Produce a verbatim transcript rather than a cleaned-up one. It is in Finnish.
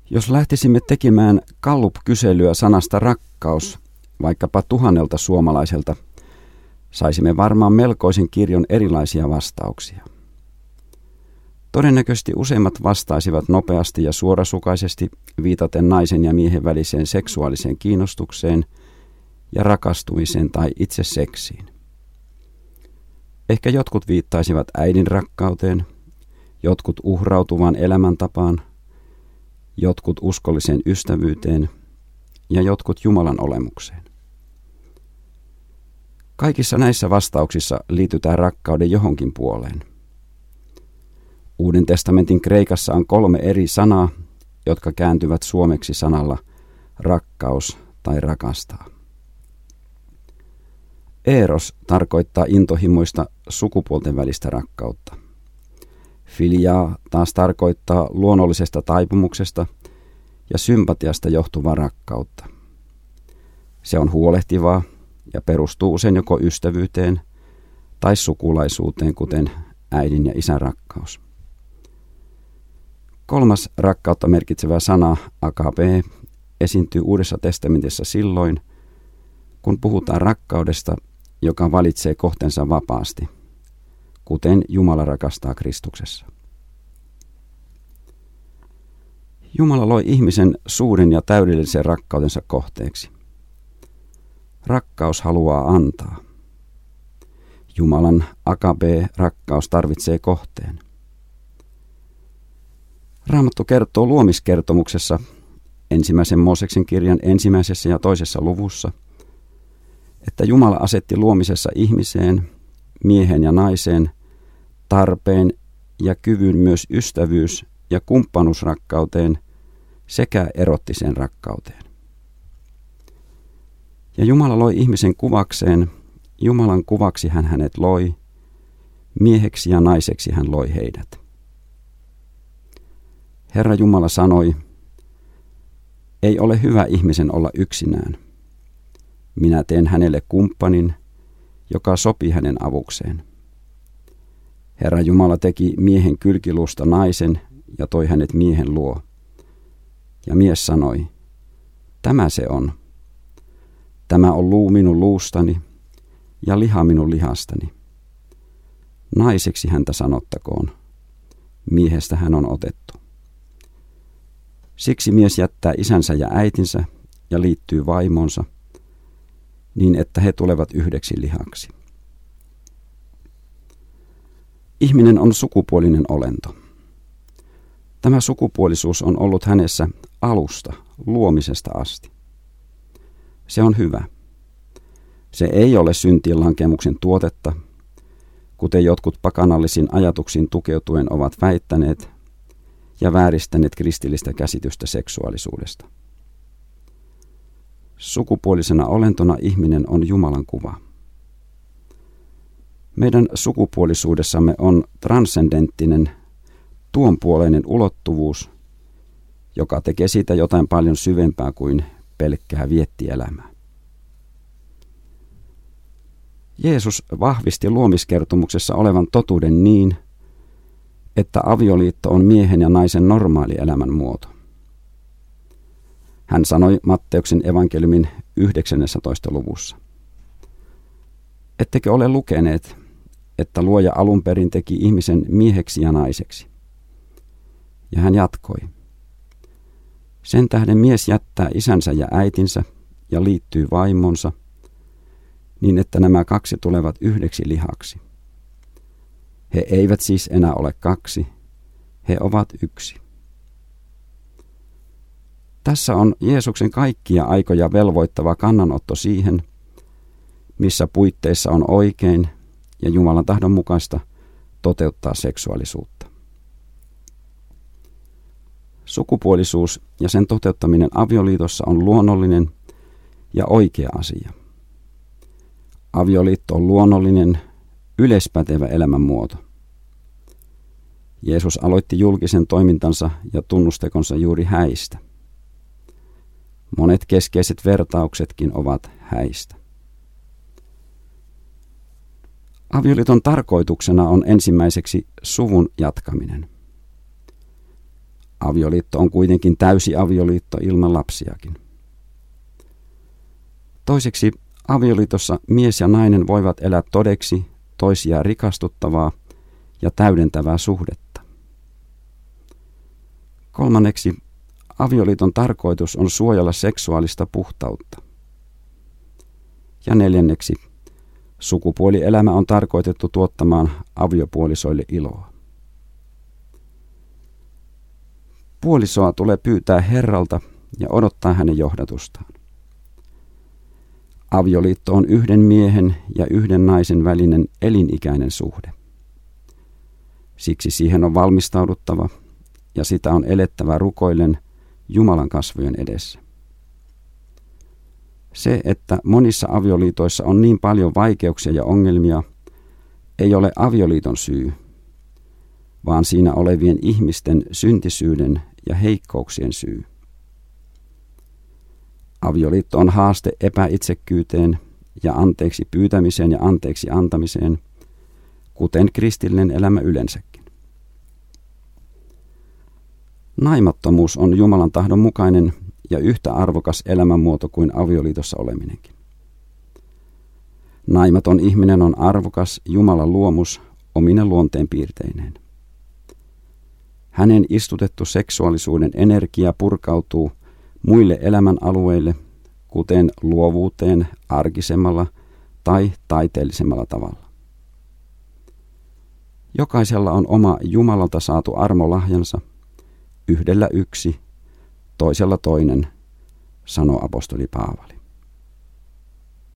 Jos lähtisimme tekemään Gallup-kyselyä sanasta rakkaus, vaikkapa tuhannelta suomalaiselta, saisimme varmaan melkoisen kirjon erilaisia vastauksia. Todennäköisesti useimmat vastaisivat nopeasti ja suorasukaisesti viitaten naisen ja miehen väliseen seksuaaliseen kiinnostukseen ja rakastumiseen tai itse seksiin. Ehkä jotkut viittaisivat äidin rakkauteen, jotkut uhrautuvaan elämäntapaan, jotkut uskolliseen ystävyyteen ja jotkut Jumalan olemukseen. Kaikissa näissä vastauksissa liitytään rakkauden johonkin puoleen. Uuden testamentin kreikassa on kolme eri sanaa, jotka kääntyvät suomeksi sanalla rakkaus tai rakastaa. Eros tarkoittaa intohimoista sukupuolten välistä rakkautta. Filiaa taas tarkoittaa luonnollisesta taipumuksesta ja sympatiasta johtuvaa rakkautta. Se on huolehtivaa ja perustuu usein joko ystävyyteen tai sukulaisuuteen, kuten äidin ja isän rakkaus. Kolmas rakkautta merkitsevä sana agape esiintyy Uudessa testamentissa silloin, kun puhutaan rakkaudesta, joka valitsee kohteensa vapaasti, kuten Jumala rakastaa Kristuksessa. Jumala loi ihmisen suuren ja täydellisen rakkautensa kohteeksi. Rakkaus haluaa antaa. Jumalan agape-rakkaus tarvitsee kohteen. Raamattu kertoo luomiskertomuksessa ensimmäisen Mooseksen kirjan ensimmäisessä ja toisessa luvussa, että Jumala asetti luomisessa ihmiseen, miehen ja naiseen, tarpeen ja kyvyn myös ystävyys- ja kumppanuusrakkauteen sekä erottiseen rakkauteen. Ja Jumala loi ihmisen kuvakseen, Jumalan kuvaksi hän hänet loi, mieheksi ja naiseksi hän loi heidät. Herra Jumala sanoi, ei ole hyvä ihmisen olla yksinään. Minä teen hänelle kumppanin, joka sopii hänen avukseen. Herra Jumala teki miehen kylkiluusta naisen ja toi hänet miehen luo. Ja mies sanoi, tämä se on. Tämä on luu minun luustani ja liha minun lihastani. Naiseksi häntä sanottakoon. Miehestä hän on otettu. Siksi mies jättää isänsä ja äitinsä ja liittyy vaimonsa, niin että he tulevat yhdeksi lihaksi. Ihminen on sukupuolinen olento. Tämä sukupuolisuus on ollut hänessä alusta, luomisesta asti. Se on hyvä. Se ei ole syntien lankemuksen tuotetta, kuten jotkut pakanallisiin ajatuksiin tukeutuen ovat väittäneet ja vääristäneet kristillistä käsitystä seksuaalisuudesta. Sukupuolisena olentona ihminen on Jumalan kuva. Meidän sukupuolisuudessamme on transcendenttinen, tuonpuoleinen ulottuvuus, joka tekee siitä jotain paljon syvempää kuin pelkkää viettielämää. Jeesus vahvisti luomiskertomuksessa olevan totuuden niin, että avioliitto on miehen ja naisen normaali elämän muoto. Hän sanoi Matteuksen evankeliumin yhdeksännessä luvussa. Ettekö ole lukeneet, että luoja alun perin teki ihmisen mieheksi ja naiseksi? Ja hän jatkoi. Sen tähden mies jättää isänsä ja äitinsä ja liittyy vaimonsa, niin että nämä kaksi tulevat yhdeksi lihaksi. He eivät siis enää ole kaksi, he ovat yksi. Tässä on Jeesuksen kaikkia aikoja velvoittava kannanotto siihen, missä puitteissa on oikein ja Jumalan tahdon mukaista toteuttaa seksuaalisuutta. Sukupuolisuus ja sen toteuttaminen avioliitossa on luonnollinen ja oikea asia. Avioliitto on luonnollinen, yleispätevä elämänmuoto. Jeesus aloitti julkisen toimintansa ja tunnustekonsa juuri häistä. Monet keskeiset vertauksetkin ovat häistä. Avioliiton tarkoituksena on ensimmäiseksi suvun jatkaminen. Avioliitto on kuitenkin täysi avioliitto ilman lapsiakin. Toiseksi avioliitossa mies ja nainen voivat elää todeksi toisiaan rikastuttavaa ja täydentävää suhdetta. Kolmanneksi avioliiton tarkoitus on suojella seksuaalista puhtautta. Ja neljänneksi sukupuolielämä on tarkoitettu tuottamaan aviopuolisoille iloa. Puolisoa tulee pyytää Herralta ja odottaa hänen johdatustaan. Avioliitto on yhden miehen ja yhden naisen välinen elinikäinen suhde. Siksi siihen on valmistauduttava ja sitä on elettävä rukoillen Jumalan kasvojen edessä. Se, että monissa avioliitoissa on niin paljon vaikeuksia ja ongelmia, ei ole avioliiton syy, vaan siinä olevien ihmisten syntisyyden ja heikkouksien syy. Avioliitto on haaste epäitsekkyyteen ja anteeksi pyytämiseen ja anteeksi antamiseen, kuten kristillinen elämä yleensäkin. Naimattomuus on Jumalan tahdon mukainen ja yhtä arvokas elämänmuoto kuin avioliitossa oleminenkin. Naimaton ihminen on arvokas Jumalan luomus omine luonteenpiirteineen. Hänen istutettu seksuaalisuuden energia purkautuu muille elämänalueille, kuten luovuuteen arkisemmalla tai taiteellisemmalla tavalla. Jokaisella on oma Jumalalta saatu armolahjansa, yhdellä yksi, toisella toinen, sanoo apostoli Paavali.